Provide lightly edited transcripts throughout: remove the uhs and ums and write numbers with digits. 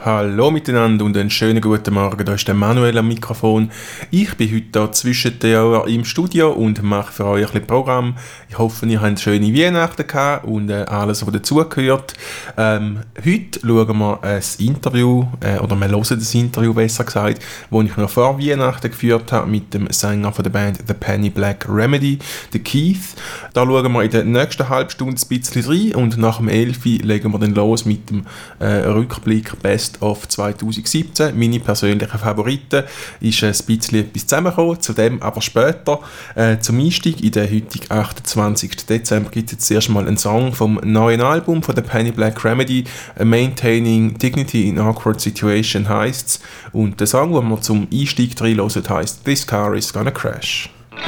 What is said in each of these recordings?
Hallo miteinander und einen schönen guten Morgen. Da ist der Manuel am Mikrofon. Ich bin heute hier zwischen den Jahren im Studio und mache für euch ein bisschen Programm. Ich hoffe, ihr habt schöne Weihnachten gehabt und alles, was dazugehört. Heute schauen wir ein Interview, oder wir hören das Interview besser gesagt, das ich noch vor Weihnachten geführt habe mit dem Sänger von der Band The Penny Black Remedy, der Keith. Da schauen wir in der nächsten halben Stunde ein bisschen rein und nach dem 11 legen wir dann los mit dem Rückblick Best of 2017. Meine persönlichen Favoriten ist ein bisschen etwas zusammengekommen, zu dem aber später. Zum Einstieg in den heutigen 28. Dezember gibt es jetzt erst mal einen Song vom neuen Album von der Penny Black Remedy, Maintaining Dignity in Awkward Situation heisst's. Und der Song, den wir zum Einstieg reinhören, heisst This Car Is Gonna Crash.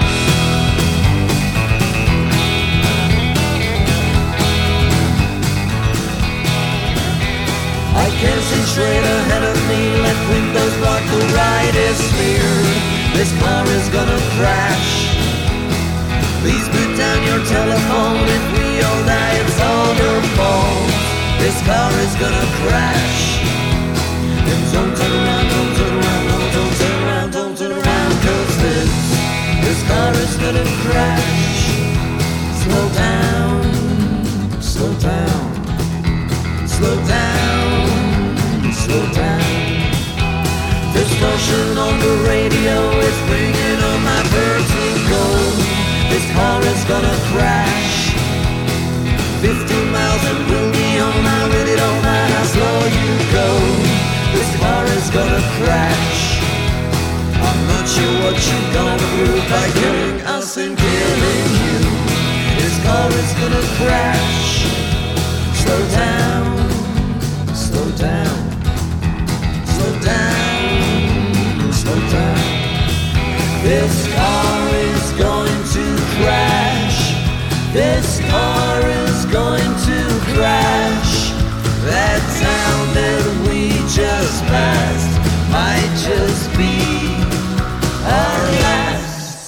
I can't see straight ahead of me, left windows blocked, the right is smeared. This car is gonna crash. Please put down your telephone, if we all die it's all your fault. This car is gonna crash. And don't turn around, don't turn around, no, don't turn around, don't turn around, cause this car is gonna crash. Slow down, slow down, slow down, slow down. Distortion on the radio is bringing on my vertigo. This car is gonna crash. 15 miles and we'll be home. I really don't mind how slow you go. This car is gonna crash. I'm not sure what you're gonna prove by killing us and killing you. This car is gonna crash. Slow down, slow down, slow down, slow down. This car is going to crash. This car is going to crash. That town that we just passed might just be our last.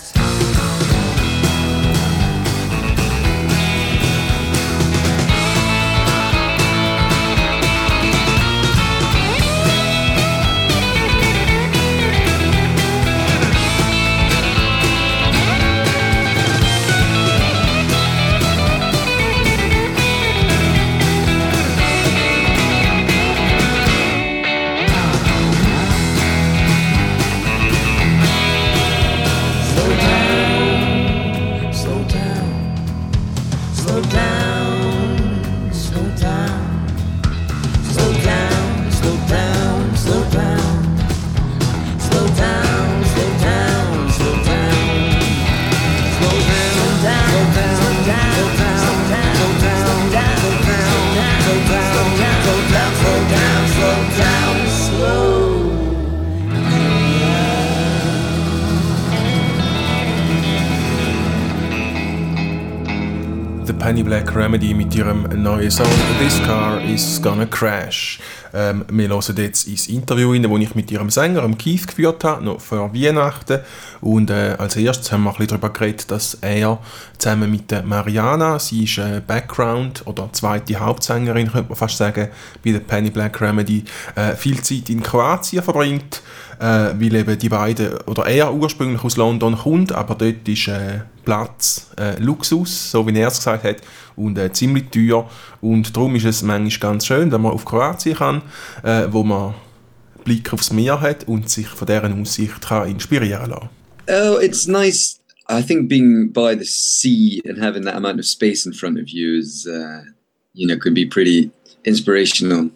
Penny Black Remedy mit ihrem neuen Song This Car Is Gonna Crash. Wir hören jetzt ins Interview rein, das ich mit ihrem Sänger, dem Keith, geführt habe, noch vor Weihnachten. Und als erstes haben wir ein bisschen darüber geredet, dass er zusammen mit der Mariana, sie ist Background- oder zweite Hauptsängerin, könnte man fast sagen, bei der Penny Black Remedy, viel Zeit in Kroatien verbringt, weil eben die beiden, oder er ursprünglich aus London kommt, aber dort ist Platz Luxus, so wie er es gesagt hat, und ziemlich teuer. Und darum ist es manchmal ganz schön, wenn man auf Kroatien kann, wo man Blick aufs Meer hat und sich von deren Aussicht kann inspirieren lassen. Oh, it's nice. I think being by the sea and having that amount of space in front of you is, can be pretty inspirational.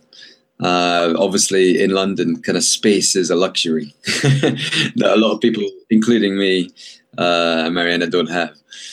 Obviously, in London, kind of space is a luxury that a lot of people, including me, Mariana, don't have.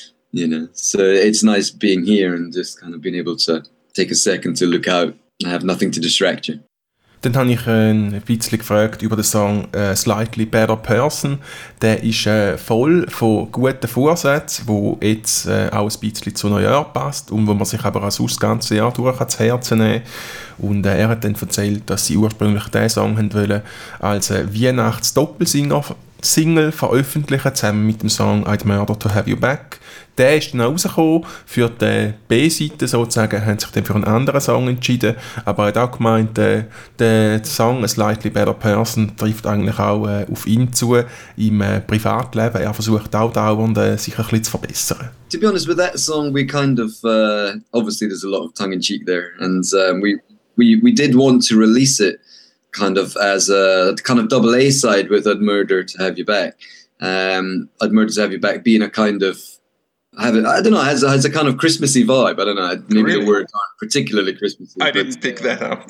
So it's nice being here and just kind of being able to take a second to look out and have nothing to distract you. Dann habe ich ein bisschen gefragt über den Song «Slightly Better Person». Der ist voll von guten Vorsätzen, der jetzt auch ein bisschen zu Neujahr passt und wo man sich aber auch sonst das ganze Jahr durch ans Herz nehmen. Und er hat dann erzählt, dass sie ursprünglich diesen Song wollen als Weihnachts-Doppelsingle veröffentlichen, zusammen mit dem Song «I'd Murder to Have You Back». Der ist dann auch rausgekommen. Für die B-Seite sozusagen haben sich dann für einen anderen Song entschieden. Aber er hat auch gemeint, der Song «A Slightly Better Person» trifft eigentlich auch auf ihn zu im Privatleben. Er versucht auch dauernd sich ein bisschen zu verbessern. To be honest, with that song, we kind of obviously there's a lot of tongue-in-cheek there, and we did want to release it kind of as a kind of double A side with I'd Murder to Have You Back. I'd Murder to Have You Back being a kind of I don't know, has a kind of Christmassy vibe. I don't know, maybe really? The words aren't particularly Christmassy. I didn't pick that up.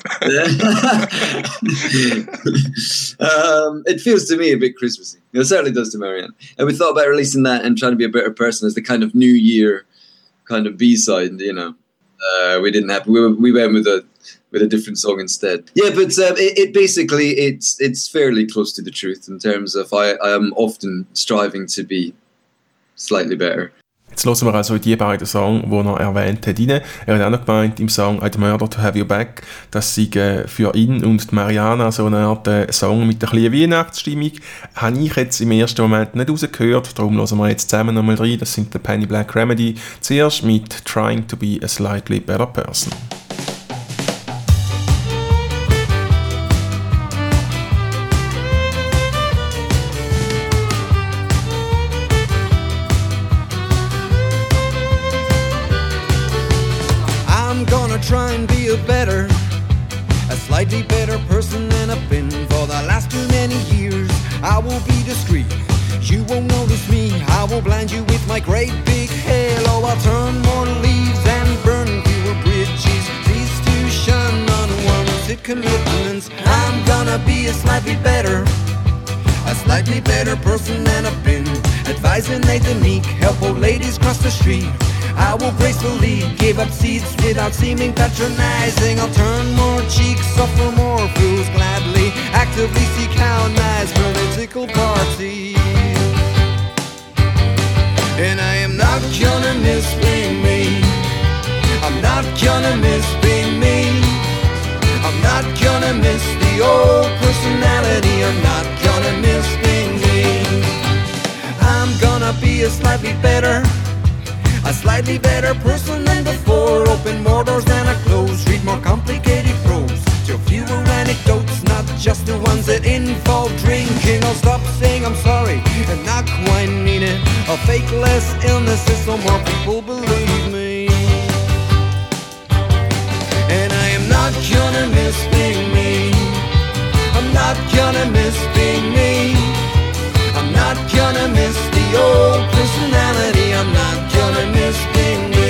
It feels to me a bit Christmassy. It certainly does to Marianne. And we thought about releasing that and trying to be a better person as the kind of New Year kind of B-side, you know. We didn't have. We went with a different song instead. Yeah, but it basically it's fairly close to the truth in terms of I am often striving to be slightly better. Jetzt hören wir also die beiden Songs, die er erwähnt hat, rein. Er hat auch noch gemeint im Song «I'd Murder to Have You Back», dass sie für ihn und Mariana so eine Art Song mit einer kleinen Weihnachtsstimmung. Habe ich jetzt im ersten Moment nicht rausgehört, darum hören wir jetzt zusammen nochmal rein. Das sind die Penny Black Remedy. Zuerst mit «Trying to be a Slightly Better Person». Try and be a slightly better person than I've been for the last too many years. I will be discreet, you won't notice me. I will blind you with my great big halo. I'll turn more leaves and burn fewer bridges. These two shun unwanted commitments. I'm gonna be a slightly better person than I've been. Advising Nathan Meek, help old ladies cross the street. I will gracefully give up seats without seeming patronizing. I'll turn more cheeks, offer more fools gladly, actively seek out nice political parties. And I am not gonna miss being me. I'm not gonna miss being me. I'm not gonna miss the old personality. I'm not gonna miss being me. I'm gonna be a slightly better person than before. Open more doors than I close. Read more complicated prose. Tell fewer anecdotes, not just the ones that involve drinking. I'll stop saying I'm sorry and not quite mean it. I'll fake less illnesses so more people believe me. And I am not gonna miss being me. I'm not gonna miss being me. I'm not gonna miss the old personality. I'm not gonna miss being me.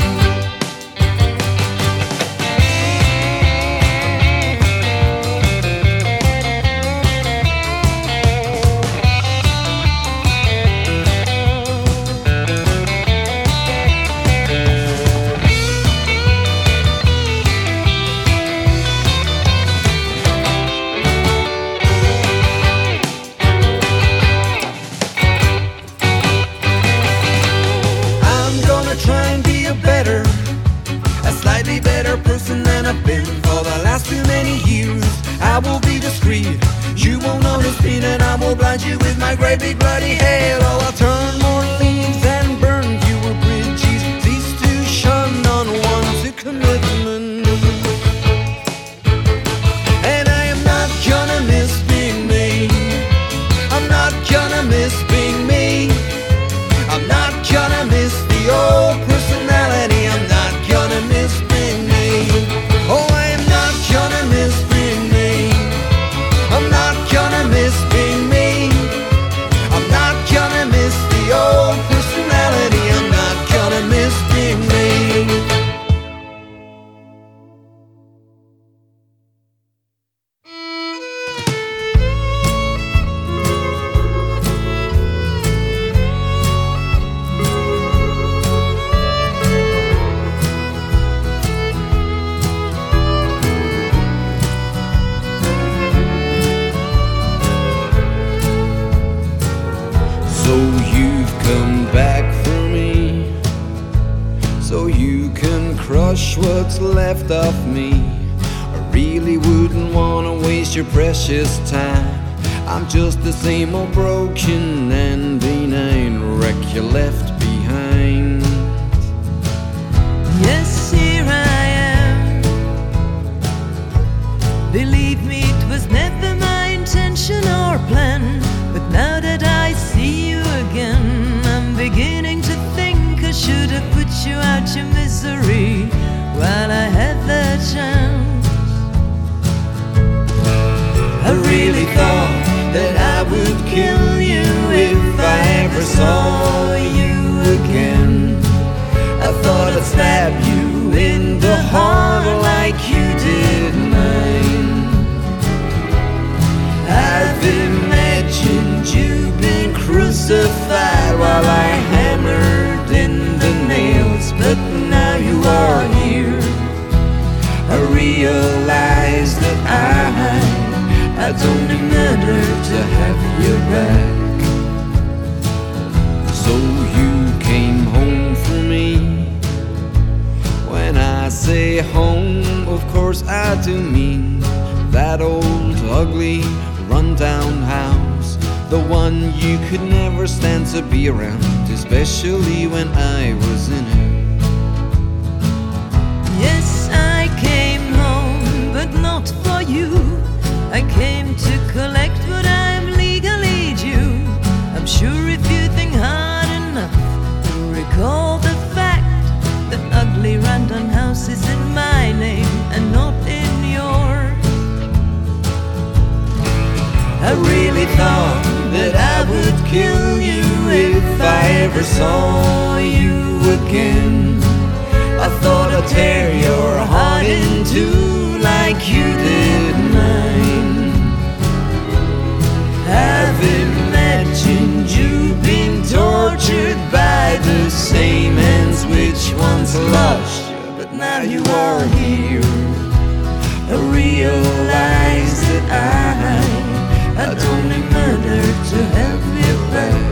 I will be discreet, you won't notice me, and I will blind you with my great big bloody halo. I'll turn more leaves and burn fewer bridges. These two shun unwanted commitment. And I am not gonna miss being me. I'm not gonna miss being me. I'm not gonna miss the old personality. I'm not gonna miss being me. Oh, I am not gonna miss being me. I'm not gonna miss being me. I'm not gonna miss the old personality. I'm not gonna miss being me. So you've come back for me, so you can crush what's left of me. I really wouldn't wanna waste your precious time. I'm just the same old broken and benign wreck you left behind. kind. Yes, here I am. Believe me, it was never my intention or plan. But now that I see you again, I'm beginning to think I should have put you out your misery while I had the chance. I really thought that I would kill you if I ever saw you again. I thought I'd stab you in the heart like you did mine. I've imagined you being crucified while I hammered in the nails, but now you are here. I realize that I'd only matter to have you back. So you came home for me. When I say home, of course I do mean that old, ugly, run-down house, the one you could never stand to be around, especially when I was in it. Yes, I came home, but not for you. I came to collect what I'm legally due. I'm sure if you think hard enough, you'll recall the fact that ugly run-down house is in my name and not in yours. I really thought that I would kill you if I ever saw you again. I thought I'd tear your heart in two like you did mine. I've imagined you being tortured by the same hands which once lost you, but now you are here. I realize that I'd only matter to have you back.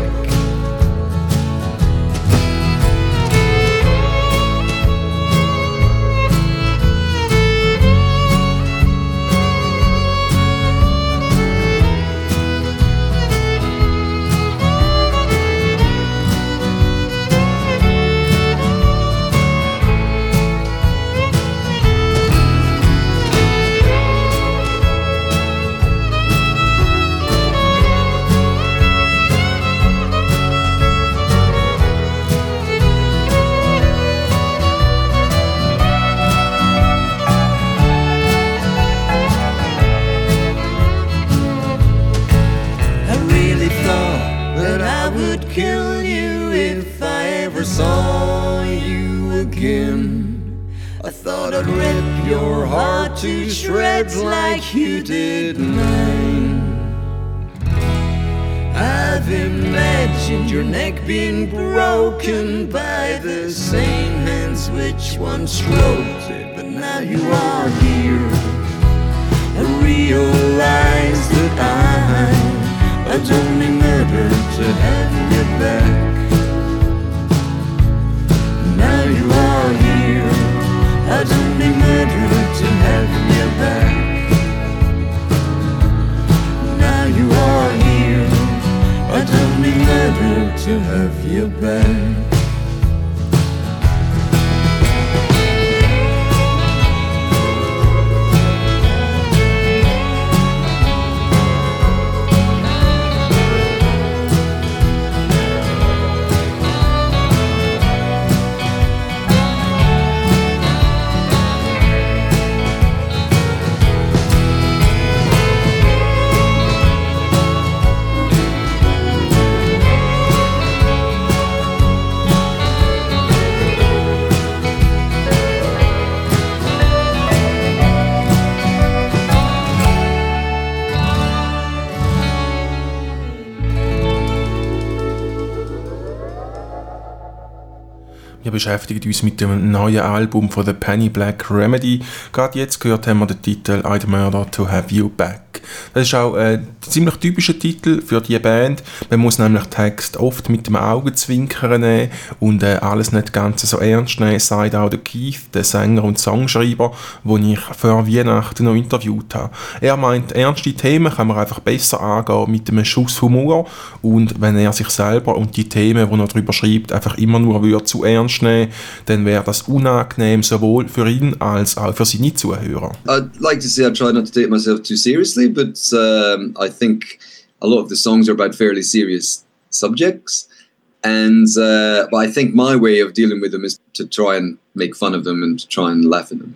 Kill you if I ever saw you again. I thought I'd rip your heart to shreds like you did mine. I've imagined your neck being broken by the same hands which once stroked it, but now you are here. I realize that I'd only murder to have you back. Now you are here. I'd only murder to have you back. Now you are here. I'd only murder to have you back. Wir beschäftigen uns mit dem neuen Album von The Penny Black Remedy. Gerade jetzt gehört haben wir den Titel I'd Murder to Have You Back. Back. Das ist auch ein ziemlich typischer Titel für die Band. Man muss nämlich Text oft mit dem Augenzwinkern nehmen und alles nicht ganz so ernst nehmen, sagt auch der Keith, der Sänger und Songschreiber, den ich vor Weihnachten noch interviewt habe. Er meint, ernste Themen kann man einfach besser angehen mit einem Schuss Humor, und wenn er sich selber und die Themen, die er darüber schreibt, einfach immer nur zu ernst nehmen, dann wäre das unangenehm sowohl für ihn als auch für seine Zuhörer. I'd like to say I try not to take myself too seriously, but I think a lot of the songs are about fairly serious subjects, and but I think my way of dealing with them is to try and make fun of them and to try and laugh at them,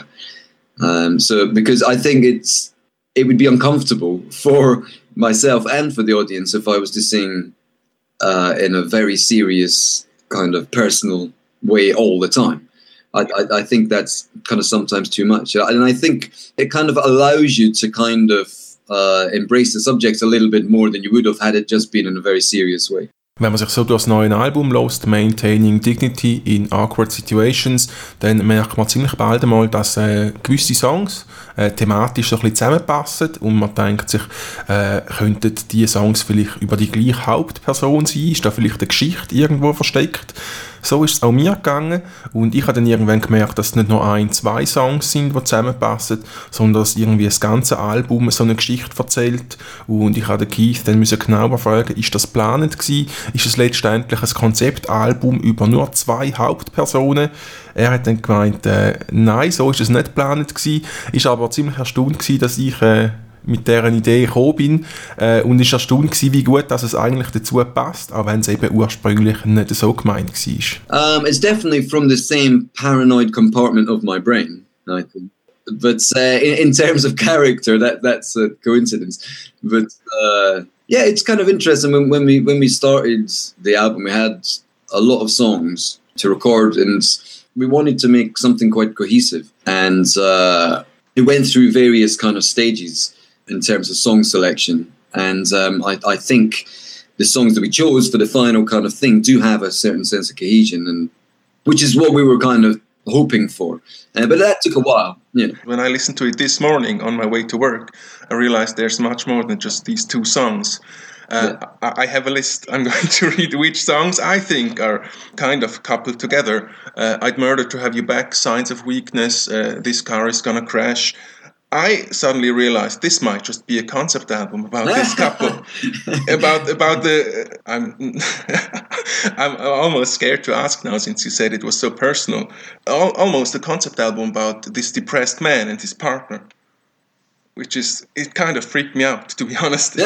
and so because I think it would be uncomfortable for myself and for the audience if I was to sing in a very serious kind of personal way all the time. I think that's kind of sometimes too much, and I think it kind of allows you to kind of embrace the subject a little bit more than you would have had it just been in a very serious way. Wenn man sich so durch das neue Album hört, Maintaining Dignity in Awkward Situations, dann merkt man ziemlich bald einmal, dass gewisse Songs thematisch so ein bisschen zusammenpassen und man denkt sich, könnten diese Songs vielleicht über die gleiche Hauptperson sein? Ist da vielleicht eine Geschichte irgendwo versteckt? So ist es auch mir gegangen, und ich habe dann irgendwann gemerkt, dass es nicht nur 1-2 Songs sind, die zusammenpassen, sondern dass irgendwie das ganze Album so eine Geschichte erzählt, und ich habe den Keith dann genauer fragen, ist das planend gewesen? Ist es letztendlich ein Konzeptalbum über nur 2 Hauptpersonen? Er hat dann gemeint, nein, so ist es nicht geplant gewesen, ist aber ziemlich erstaunt gewesen, dass ich mit dieser Idee gekommen bin, und ist erstaunt gewesen, wie gut dass es eigentlich dazu passt, auch wenn es eben ursprünglich nicht so gemeint war. It's definitely from the same paranoid compartment of my brain, I think. But in terms of character, that's a coincidence. But yeah, it's kind of interesting. When we started the album, we had a lot of songs to record, and we wanted to make something quite cohesive. And it went through various kind of stages in terms of song selection. And I think the songs that we chose for the final kind of thing do have a certain sense of cohesion, and which is what we were kind of hoping for. But that took a while. Yeah. When I listened to it this morning on my way to work, I realized there's much more than just these 2 songs. I have a list. I'm going to read which songs I think are kind of coupled together. I'd Murder to Have You Back, Signs of Weakness, This Car Is Gonna Crash. I suddenly realized this might just be a concept album about this couple. about the I'm almost scared to ask now, since you said it was so personal. Almost a concept album about this depressed man and his partner, which is, it kind of freaked me out, to be honest.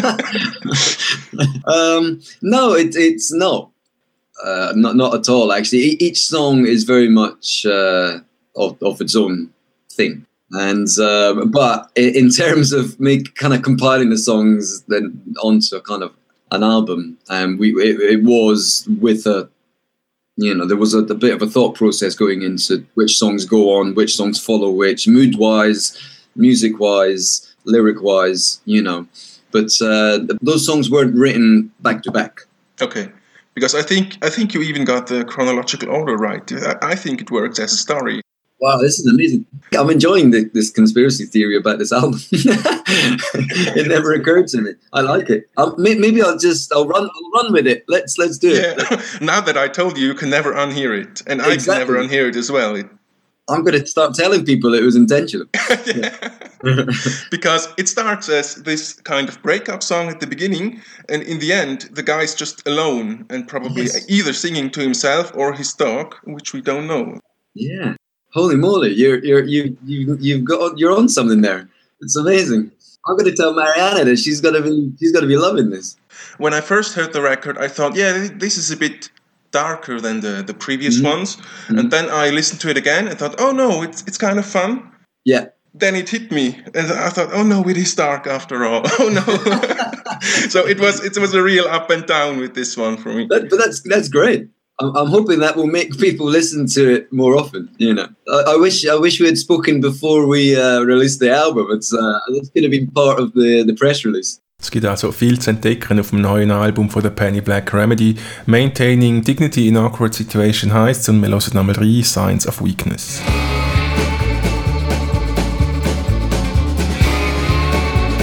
No, it's not. Not at all. Actually, each song is very much of its own thing. And but in terms of kind of compiling the songs then onto a kind of an album, it was with a, there was a bit of a thought process going into which songs go on, which songs follow which, mood wise, music wise, lyric wise, but those songs weren't written back to back. Okay, because I think you even got the chronological order right. I think it works as a story. Wow, this is amazing. I'm enjoying this conspiracy theory about this album. It never occurred to me. I like it. Maybe I'll run with it. Let's do it. Yeah. Now that I told you can never unhear it, and exactly. I can never unhear it as well. I'm going to start telling people it was intentional. Because it starts as this kind of breakup song at the beginning, and in the end, the guy's just alone and probably either singing to himself or his dog, which we don't know. Yeah. Holy moly, you're on something there. It's amazing. I'm going to tell Mariana that she's got to be loving this. When I first heard the record, I thought, yeah, this is a bit darker than the previous ones. Mm-hmm. And then I listened to it again and thought, oh no, it's kind of fun. Yeah. Then it hit me, and I thought, oh no, it is dark after all. Oh no. So it was a real up and down with this one for me. But that's great. I'm hoping that will make people listen to it more often. I wish we had spoken before we released the album. It's going to be part of the press release. Es gibt also viel zu entdecken auf dem neuen Album von der Penny Black Remedy. Maintaining Dignity in Awkward Situation heisst es, und wir hören nochmal rein, Signs of Weakness.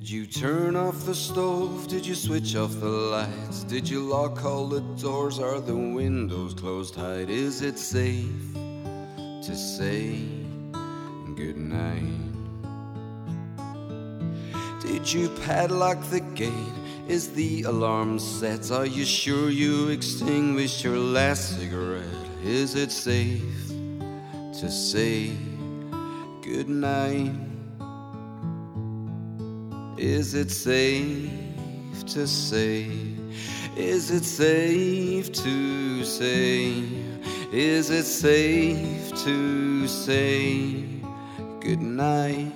Did you turn off the stove? Did you switch off the lights? Did you lock all the doors? Are the windows closed tight? Is it safe to say goodnight? Did you padlock the gate? Is the alarm set? Are you sure you extinguished your last cigarette? Is it safe to say goodnight? Is it safe to say? Is it safe to say? Is it safe to say goodnight?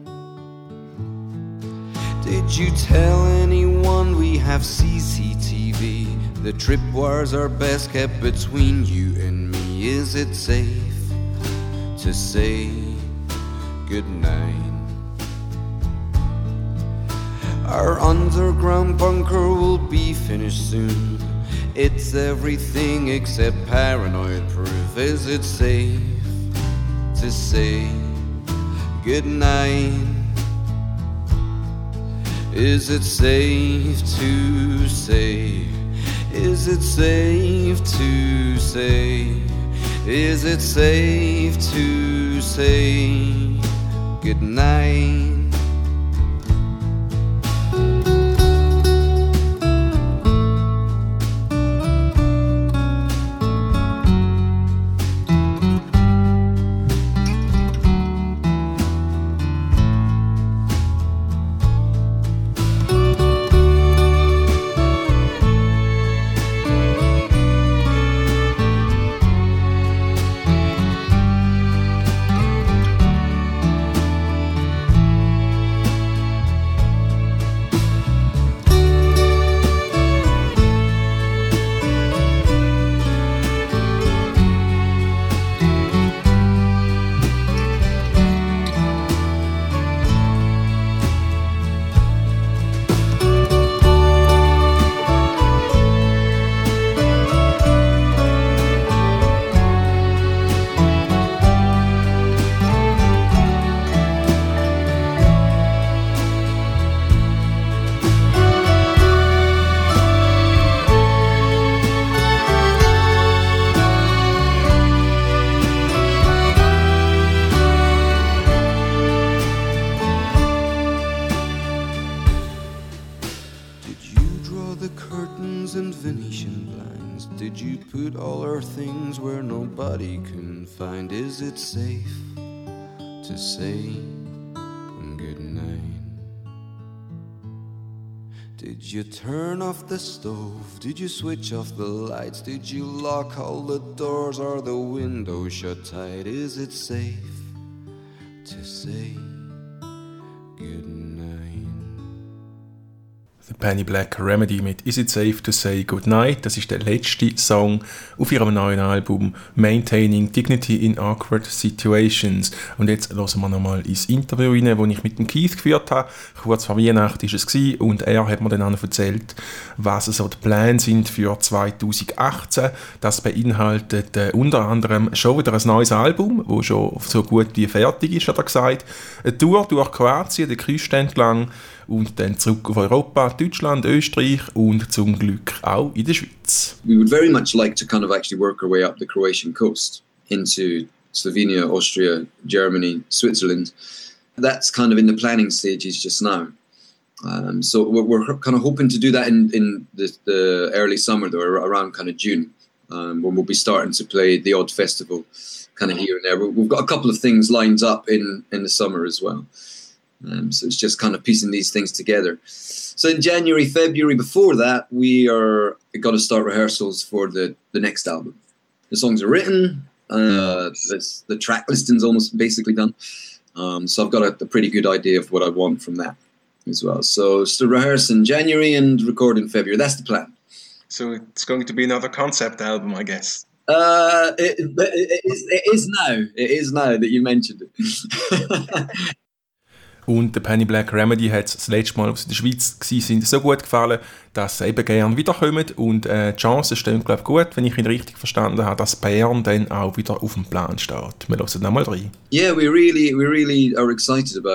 Did you tell anyone we have CCTV? The tripwires are best kept between you and me. Is it safe to say goodnight? Our underground bunker will be finished soon. It's everything except paranoid proof. Is it safe to say goodnight? Is it safe to say? Is it safe to say? Is it safe to say goodnight? Did you put all our things where nobody can find? Is it safe to say goodnight? Did you turn off the stove? Did you switch off the lights? Did you lock all the doors? Are the windows shut tight? Is it safe to say goodnight? The Penny Black Remedy mit Is It Safe to Say Goodnight. Das ist der letzte Song auf ihrem neuen Album Maintaining Dignity in Awkward Situations. Und jetzt hören wir nochmal ins Interview rein, das ich mit dem Keith geführt habe. Kurz vor Weihnachten war es und er hat mir dann auch erzählt, was so die Pläne sind für 2018. Das beinhaltet unter anderem schon wieder ein neues Album, das schon so gut wie fertig ist, hat er gesagt. Eine Tour durch Kroatien, den Küste entlang, und dann zurück auf Europa, Deutschland, Österreich und zum Glück auch in der Schweiz. We would very much like to kind of actually work our way up the Croatian coast into Slovenia, Austria, Germany, Switzerland. That's kind of in the planning stages just now. So we're kind of hoping to do that in the early summer, though, around kind of June, when we'll be starting to play the odd festival kind of here and there. We've got a couple of things lined up in the summer as well. So it's just kind of piecing these things together. So in January, February, before that, we are going to start rehearsals for the next album. The songs are written. The track listing's almost basically done. So I've got a pretty good idea of what I want from that as well. So to rehearse in January and record in February. That's the plan. So it's going to be another concept album, I guess. It is now. It is now that you mentioned it. Und der Penny Black Remedy hat das letzte Mal, als sie in der Schweiz waren, so gut gefallen, dass sie eben gerne wiederkommen. Und die Chancen stehen, glaube ich, gut, wenn ich ihn richtig verstanden habe, dass Bern dann auch wieder auf dem Plan steht. Wir hören nochmal rein. Yeah, we really are excited about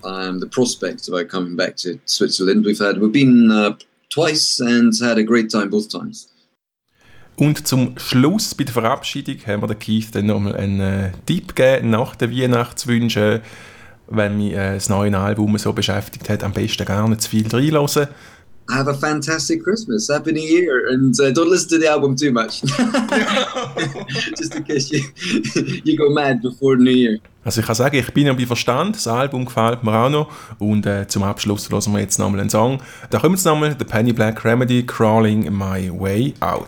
the prospect about coming back to Switzerland. We've been twice and had a great time both times. Und zum Schluss bei der Verabschiedung haben wir den Keith dann nochmal einen Tipp gegeben nach den Weihnachtswünschen, wenn mich das neue Album so beschäftigt hat, am besten gar nicht zu viel reinhören. Have a fantastic Christmas, Happy New Year, and don't listen to the album too much. Just in case you go mad before New Year. Also ich kann sagen, ich bin ja bei Verstand, das Album gefällt mir auch noch und zum Abschluss hören wir jetzt nochmal einen Song. Da kommt jetzt nochmal The Penny Black Remedy, Crawling My Way Out.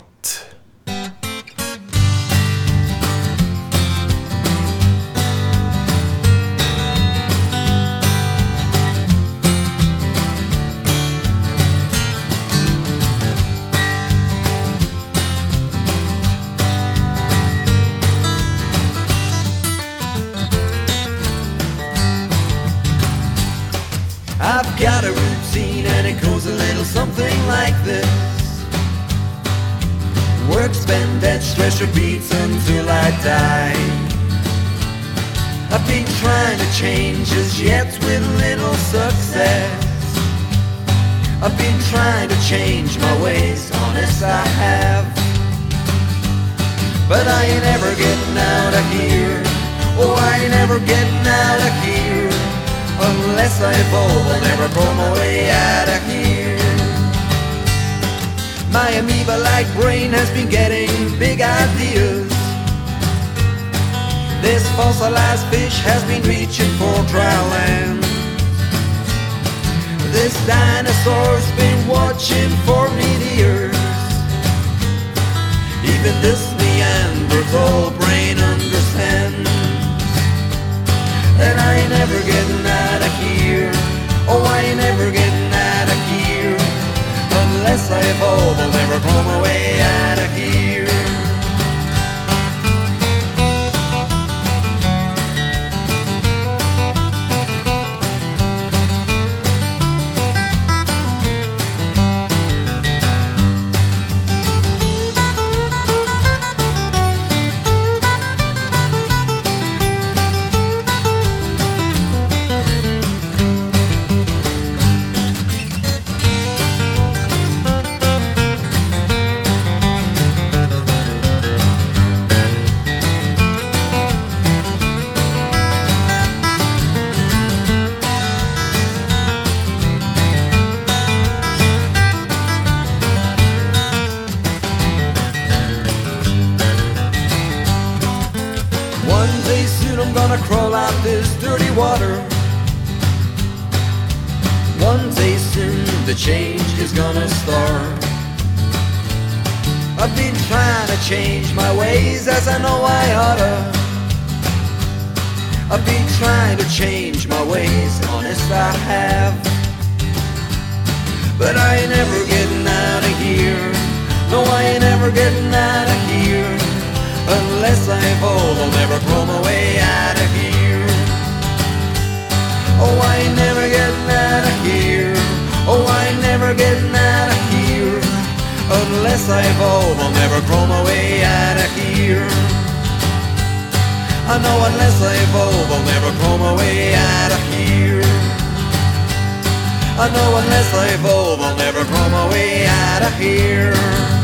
I've got a routine and it goes a little something like this. Work, spend, debt, stress repeats until I die. I've been trying to change as yet with little success. I've been trying to change my ways, honest I have. But I ain't ever getting out of here. Oh, I ain't ever getting out of here. Unless I evolve, I'll never pull my way out of here. My amoeba-like brain has been getting big ideas. This fossilized fish has been reaching for dry land. This dinosaur's been watching for meteors. Even this Neanderthal brain understands. And I ain't never getting out of here. Oh, I ain't never getting out of here. Unless I evolve, I'll never pull my way out of here. Crawl out this dirty water. One day soon the change is gonna start. I've been trying to change my ways as I know I oughta. I've been trying to change my ways, honest I have. But I ain't ever getting out of here. No, I ain't ever getting out of here. Unless I evolve, I'll never pull my way out of here. Oh, I ain't never getting out of here. Oh, I ain't never getting out of here. Unless I evolve, I'll never pull my way out of here. I know unless I evolve, I'll never pull my way out of here. I know unless I evolve, I'll never pull my way out of here.